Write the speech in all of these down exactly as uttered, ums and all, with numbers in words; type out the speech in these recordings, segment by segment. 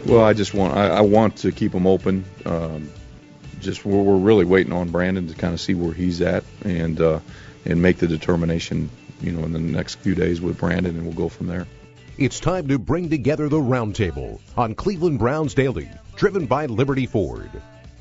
Well, I just want I, I want to keep them open. Um, just we're, we're really waiting on Brandon to kind of see where he's at and uh, and make the determination, you know, in the next few days with Brandon, and we'll go from there. It's time to bring together the roundtable on Cleveland Browns Daily, driven by Liberty Ford.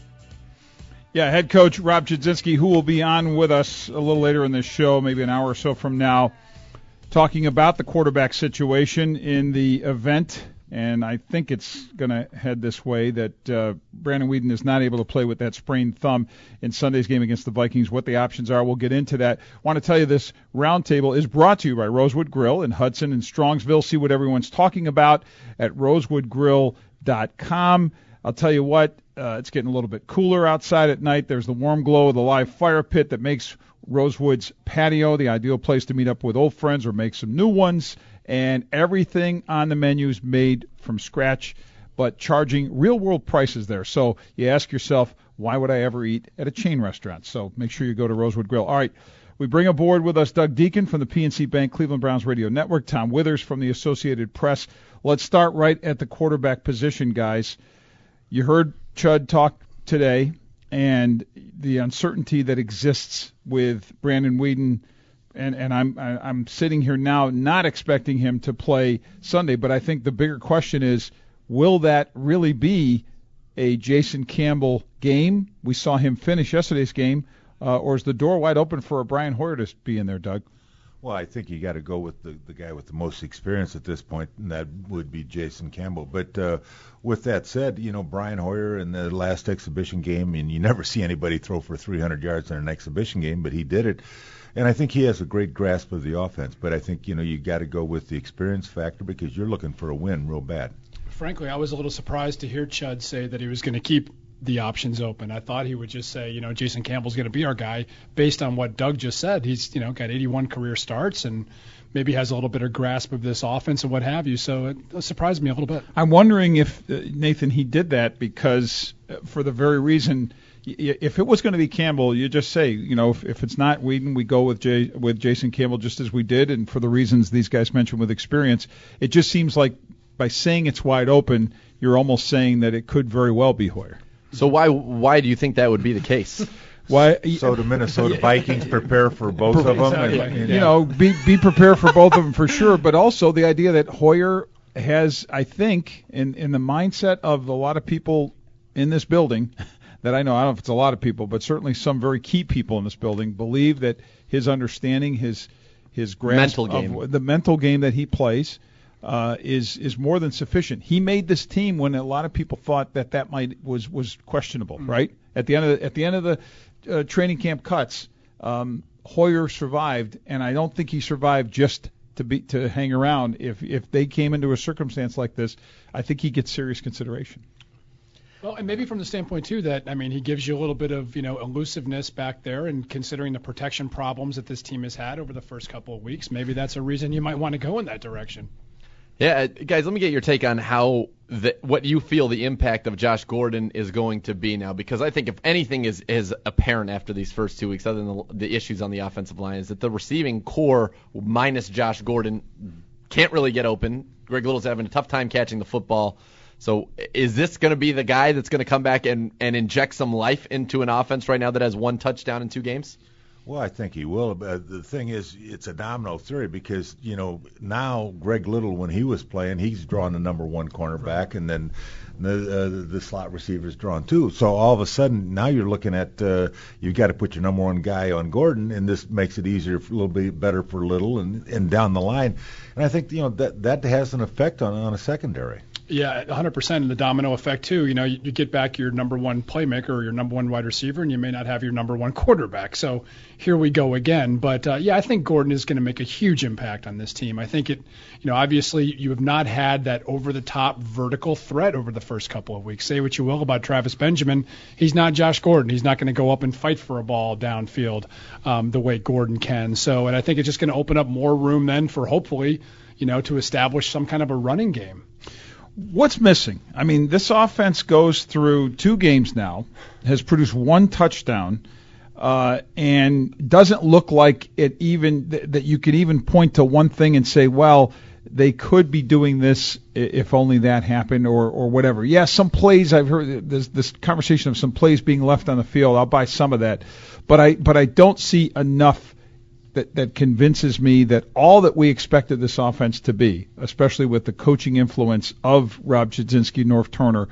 Yeah, head coach Rob Chudzinski, who will be on with us a little later in this show, maybe an hour or so from now, talking about the quarterback situation in the event. And I think it's going to head this way, that uh, Brandon Weeden is not able to play with that sprained thumb in Sunday's game against the Vikings. What the options are, we'll get into that. I want to tell you this roundtable is brought to you by Rosewood Grill in Hudson and Strongsville. See what everyone's talking about at rosewood grill dot com. I'll tell you what, uh, it's getting a little bit cooler outside at night. There's the warm glow of the live fire pit that makes Rosewood's patio the ideal place to meet up with old friends or make some new ones. And everything on the menu is made from scratch, but charging real-world prices there. So you ask yourself, why would I ever eat at a chain restaurant? So make sure you go to Rosewood Grill. All right, we bring aboard with us Doug Deacon from the P N C Bank Cleveland Browns Radio Network, Tom Withers from the Associated Press. Let's start right at the quarterback position, guys. You heard Chud talk today, and the uncertainty that exists with Brandon Weeden. And, and I'm I'm sitting here now not expecting him to play Sunday, but I think the bigger question is, will that really be a Jason Campbell game? We saw him finish yesterday's game, uh, or is the door wide open for a Brian Hoyer to be in there, Doug? Well, I think you got to go with the, the guy with the most experience at this point, and that would be Jason Campbell. But uh, with that said, you know, Brian Hoyer in the last exhibition game, and you never see anybody throw for three hundred yards in an exhibition game, but he did it. And I think he has a great grasp of the offense. But I think, you know, you got to go with the experience factor because you're looking for a win real bad. Frankly, I was a little surprised to hear Chud say that he was going to keep the options open. I thought he would just say, you know, Jason Campbell's going to be our guy based on what Doug just said. He's, you know, got eighty-one career starts and maybe has a little bit of grasp of this offense and what have you. So it surprised me a little bit. I'm wondering if, uh, Nathan, he did that because uh, for the very reason, y- if it was going to be Campbell, you just say, you know, if, if it's not Weeden, we go with Jay, with Jason Campbell just as we did, and for the reasons these guys mentioned with experience. It just seems like by saying it's wide open, you're almost saying that it could very well be Hoyer. So why why do you think that would be the case? Why? So the Minnesota Vikings prepare for both of them. Exactly. And, and, you know, be be prepared for both of them for sure. But also the idea that Hoyer has, I think, in in the mindset of a lot of people in this building, that I know, I don't know if it's a lot of people, but certainly some very key people in this building believe that his understanding, his his grasp mental game. of the mental game that he plays. Uh, is is more than sufficient. He made this team when a lot of people thought that that might was was questionable, mm-hmm. right? At the end of the, at the end of the uh, training camp cuts, um, Hoyer survived, and I don't think he survived just to be to hang around. If if they came into a circumstance like this, I think he gets serious consideration. Well, and maybe from the standpoint too that I mean he gives you a little bit of you know elusiveness back there, and considering the protection problems that this team has had over the first couple of weeks, maybe that's a reason you might want to go in that direction. Yeah, guys, let me get your take on how the, what you feel the impact of Josh Gordon is going to be now, because I think if anything is, is apparent after these first two weeks, other than the, the issues on the offensive line, is that the receiving core minus Josh Gordon can't really get open. Greg Little's having a tough time catching the football. So is this going to be the guy that's going to come back and, and inject some life into an offense right now that has one touchdown in two games? Well, I think he will. Uh, the thing is, it's a domino theory because, you know, now Greg Little, when he was playing, he's drawn the number one cornerback, right. and then the uh, the slot receiver's drawn too. So all of a sudden, now you're looking at uh, you've got to put your number one guy on Gordon, and this makes it easier, a little bit better for Little and, and down the line. And I think, you know, that that has an effect on on a secondary. Yeah, one hundred percent, and the domino effect, too. You know, you, you get back your number one playmaker or your number one wide receiver, and you may not have your number one quarterback. So here we go again. But, uh, yeah, I think Gordon is going to make a huge impact on this team. I think it, you know, obviously you have not had that over-the-top vertical threat over the first couple of weeks. Say what you will about Travis Benjamin. He's not Josh Gordon. He's not going to go up and fight for a ball downfield um, the way Gordon can. So, and I think it's just going to open up more room then for hopefully, you know, to establish some kind of a running game. What's missing? I mean, this offense goes through two games now, has produced one touchdown, uh, and doesn't look like it even th- that you could even point to one thing and say, well, they could be doing this if only that happened or, or whatever. Yeah, some plays I've heard this, this conversation of some plays being left on the field. I'll buy some of that, but I but I don't see enough that that convinces me that all that we expected this offense to be, especially with the coaching influence of Rob Chudzinski, Norv Turner,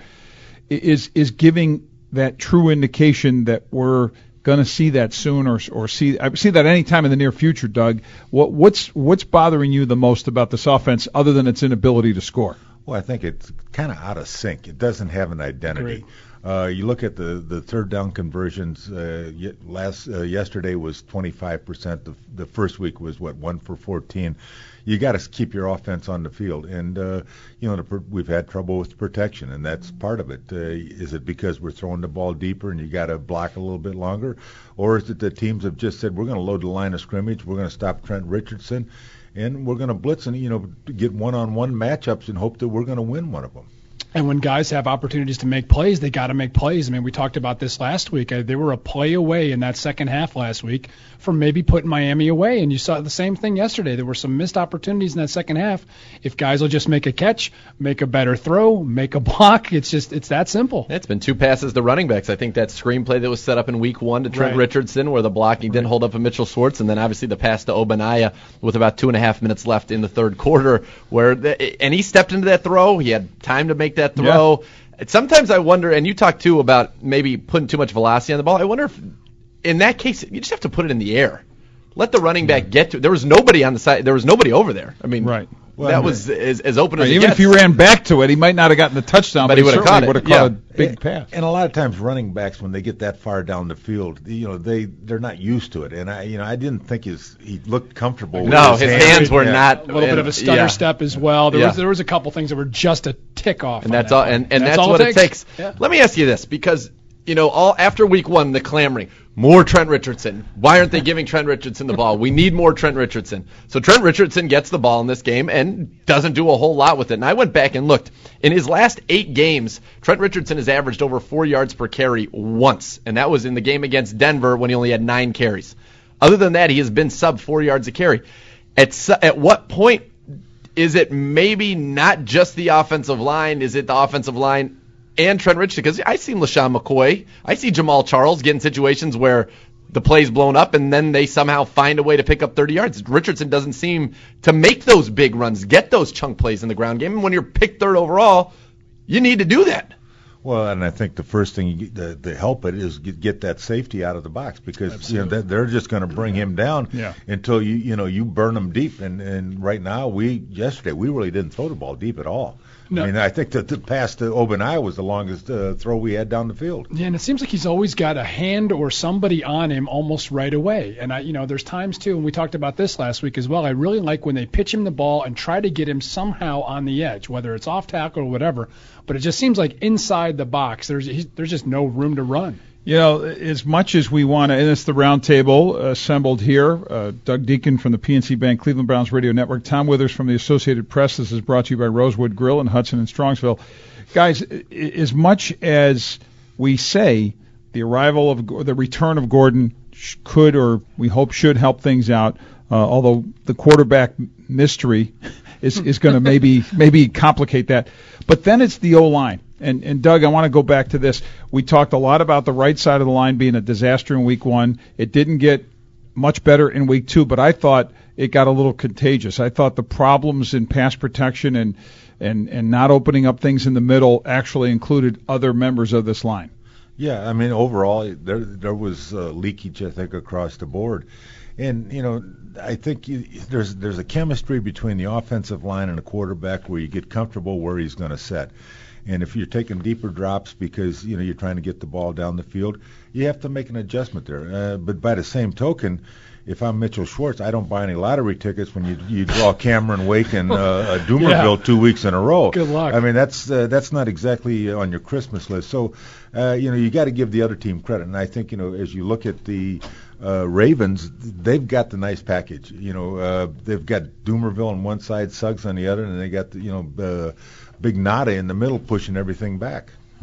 is is giving that true indication that we're going to see that soon, or or see I see that any time in the near future. Doug, what what's what's bothering you the most about this offense, other than its inability to score? Well, I think it's kind of out of sync. It doesn't have an identity. Uh, you look at the, the third down conversions. Uh, last uh, yesterday was twenty-five percent. The, the first week was what one for fourteen. You got to keep your offense on the field, and uh, you know the, we've had trouble with protection, and that's part of it. Uh, is it because we're throwing the ball deeper and you got to block a little bit longer, or is it that teams have just said we're going to load the line of scrimmage, we're going to stop Trent Richardson, and we're going to blitz and you know get one-on-one matchups and hope that we're going to win one of them. And when guys have opportunities to make plays, they got to make plays. I mean, we talked about this last week. Uh, they were a play away in that second half last week from maybe putting Miami away. And you saw the same thing yesterday. There were some missed opportunities in that second half. If guys will just make a catch, make a better throw, make a block, it's just it's that simple. It's been two passes to running backs. I think that screenplay that was set up in week one to Trent Right. Richardson, where the blocking didn't hold up for Mitchell Schwartz, and then obviously the pass to Obanaya with about two and a half minutes left in the third quarter, where the, and he stepped into that throw. He had time to make that throw. Yeah. Sometimes I wonder, and you talked too about maybe putting too much velocity on the ball. I wonder if in that case you just have to put it in the air. Let the running back get to it. There was nobody on the side. There was nobody over there. I mean, right. Well, that was as, as open right, as it even gets. if he ran back to it, he might not have gotten the touchdown, but, but he would have caught it. Would have yeah. caught a big and, pass. And a lot of times, running backs when they get that far down the field, you know, they they're not used to it. And I, you know, I didn't think his he looked comfortable. With no, his, his hands, hands were yeah. not. A little and, bit of a stutter yeah. step as well. There yeah. was there was a couple things that were just a tick off. And on that's that all. one. And, and that's, that's all what it it takes. takes. Yeah. Let me ask you this, because you know, all after week one, the clamoring, more Trent Richardson. Why aren't they giving Trent Richardson the ball? We need more Trent Richardson. So Trent Richardson gets the ball in this game and doesn't do a whole lot with it. And I went back and looked. In his last eight games, Trent Richardson has averaged over four yards per carry once, and that was in the game against Denver when he only had nine carries. Other than that, he has been sub four yards a carry. At at what point is it maybe not just the offensive line? Is it the offensive line and Trent Richardson? Because I see LaShawn McCoy, I see Jamal Charles get in situations where the play's blown up and then they somehow find a way to pick up thirty yards. Richardson doesn't seem to make those big runs, get those chunk plays in the ground game. And when you're picked third overall, you need to do that. Well, and I think the first thing you, to, to help it is get, get that safety out of the box, because Absolutely. you know they're just going to bring him down yeah. until you you know you burn him deep. And, and right now, we yesterday we really didn't throw the ball deep at all. No. I mean, I think that the pass to Obanaya was the longest uh, throw we had down the field. Yeah, and it seems like he's always got a hand or somebody on him almost right away. And I, you know, there's times too, and we talked about this last week as well. I really like when they pitch him the ball and try to get him somehow on the edge, whether it's off tackle or whatever. But it just seems like inside the box, there's he's, there's just no room to run. You know, as much as we want to, and it's the round table assembled here, uh, Doug Deacon from the P N C Bank Cleveland Browns Radio Network, Tom Withers from the Associated Press. This is brought to you by Rosewood Grill in Hudson and Strongsville. Guys, as much as we say the arrival of, the return of Gordon could, or we hope should, help things out, uh, although the quarterback mystery is, is going to maybe maybe complicate that. But then it's the O-line. And, and Doug, I want to go back to this. We talked a lot about the right side of the line being a disaster in week one. It didn't get much better in week two, but I thought it got a little contagious. I thought the problems in pass protection and, and, and not opening up things in the middle actually included other members of this line. Yeah, I mean, overall, there there was uh, leakage, I think, across the board. And, you know, I think you, there's there's a chemistry between the offensive line and the quarterback where you get comfortable where he's going to set. And if you're taking deeper drops because, you know, you're trying to get the ball down the field, you have to make an adjustment there. Uh, but by the same token, if I'm Mitchell Schwartz, I don't buy any lottery tickets when you you draw Cameron Wake and uh, Doomerville yeah. two weeks in a row. Good luck. I mean, that's uh, that's not exactly on your Christmas list. So, uh, you know, you got to give the other team credit. And I think, you know, as you look at the uh, Ravens, they've got the nice package. You know, uh, they've got Doomerville on one side, Suggs on the other, and they got the, you know, uh, Big Nada in the middle pushing everything back.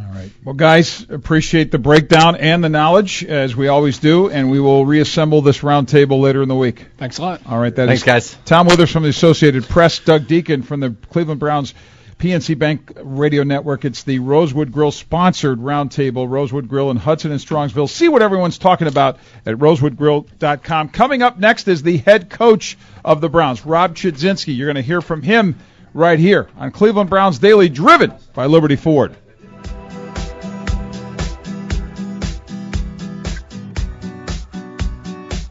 All right. Well, guys, appreciate the breakdown and the knowledge, as we always do, and we will reassemble this roundtable later in the week. Thanks a lot. All right. That Thanks, is guys. Tom Withers from the Associated Press, Doug Deacon from the Cleveland Browns P N C Bank Radio Network. It's the Rosewood Grill sponsored roundtable. Rosewood Grill in Hudson and Strongsville. See what everyone's talking about at rosewood grill dot com. Coming up next is the head coach of the Browns, Rob Chudzinski. You're going to hear from him right here on Cleveland Browns Daily, driven by Liberty Ford.